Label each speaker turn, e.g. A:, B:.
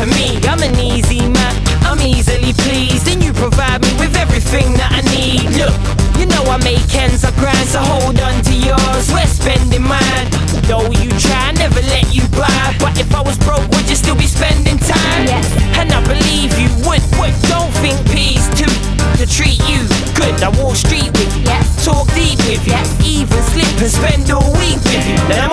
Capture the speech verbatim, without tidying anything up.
A: to me. I'm an easy man, I'm easily pleased, and you provide me with everything that I need. Look, you know I make ends, I grind, so hold on to yours. We're spending mine, though you try, never let you buy. But if I was broke, would you still be spending time?
B: Yes.
A: And I believe you would, would. Don't think P's too to treat you good. I walk street with you,
B: Yes.
A: talk deep with you,
B: Yes.
A: even slip and spend all week with you. Now,